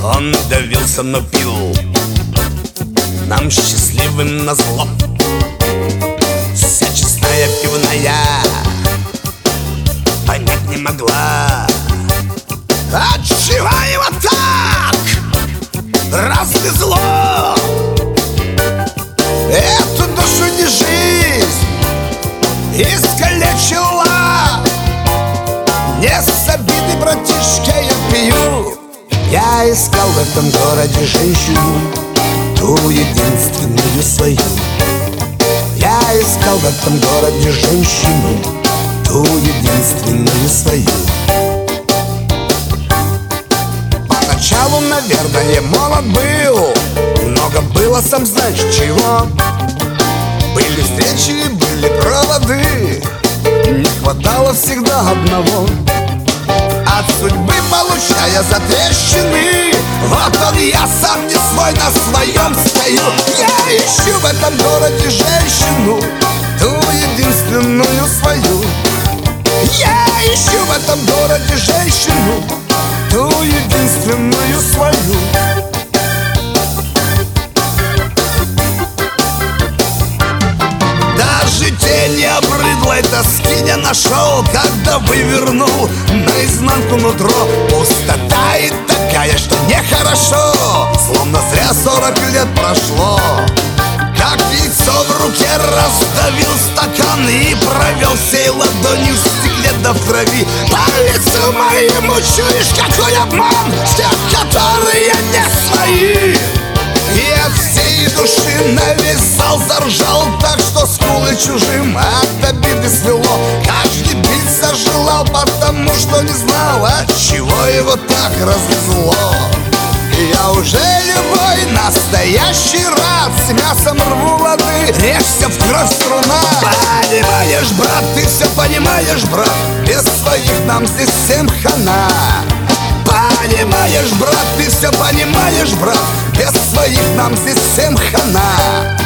Он давился, но пил нам счастливым назло. Вся честная пивная понять не могла, отчего его так развезло. Эту душу не жизнь искалечила. Не с обиды, братишка, я пью. Я искал в этом городе женщину, ту единственную свою. Я искал в этом городе женщину, ту единственную свою. Поначалу, наверное, молод был, много было, сам знаешь чего. Были встречи, были проводы, не хватало всегда одного. От судьбы получая затрещины, вот он я сам не свой, на своем стою. Я ищу в этом городе женщину, ту единственную свою. Я ищу в этом городе женщину, ту единственную свою. Даже тени обрыдлой тоски не нашел, когда вывернул наизнанку нутро. Пустота и такая, что нехорошо, словно зря 40 лет прошло. Как яйцо в руке раздавил стакан и провел всей ладонью в стекле до крови. По лицу моему чуешь, какой обман тех, которые не свои. И от всей души на весь зал заржал так, что скулы чужим от обиды свело. Каждый биться желал, потому что не знал, от чего его так развезло. Я уже любой настоящий рад, с мясом рву лады, режься в кровь струна. Понимаешь, брат, ты все понимаешь, брат, без своих нам здесь всем хана. Понимаешь, брат, ты все понимаешь, брат, без своих нам здесь всем хана.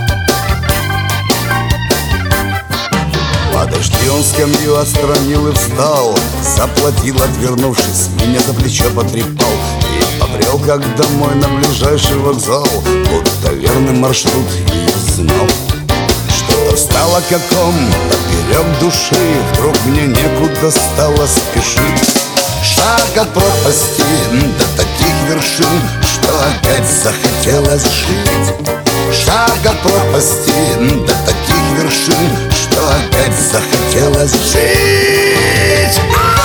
Подожди, он скамью отстранил и встал, заплатил, отвернувшись, меня за плечо потрепал и побрел как домой на ближайший вокзал, будто верный маршрут ее знал. Что-то встало как он поперек души, вдруг мне некуда стало спешить. Шаг от пропасти до таких вершин, что опять захотелось жить. Шаг от пропасти до таких вершин, что опять захотелось жить.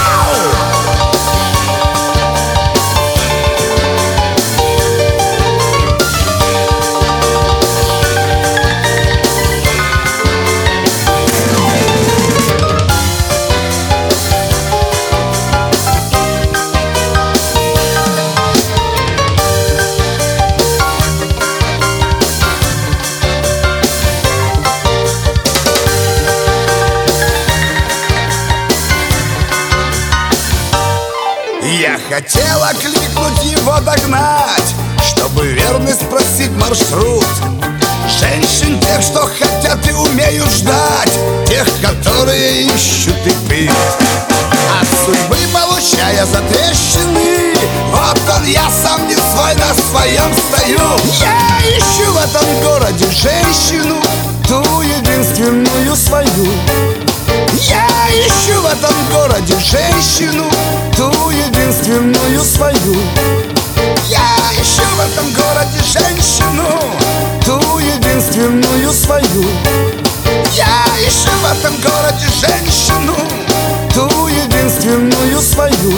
Я хотел окликнуть его, догнать, чтобы верный спросить маршрут. Женщин тех, что хотят и умеют ждать, тех, которые ищут и пьют. От судьбы получая затрещины, вот он я сам не свой, на своем стою. Я ищу в этом городе женщину, ту единственную свою. Я ищу в этом городе женщину, ту единственную свою. Я ищу в этом городе женщину, ту единственную свою. Я ищу в этом городе женщину, ту единственную свою.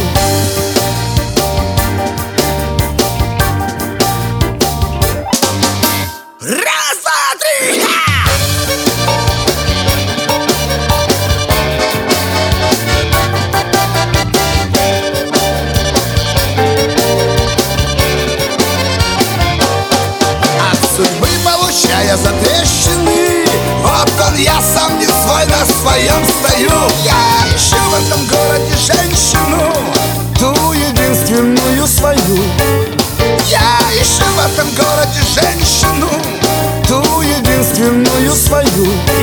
Раз, два, три, судьбы получая затрещины, вот он я сам не свой, на своем стою. Я ищу в этом городе женщину, ту единственную свою. Я ищу в этом городе женщину, ту единственную свою.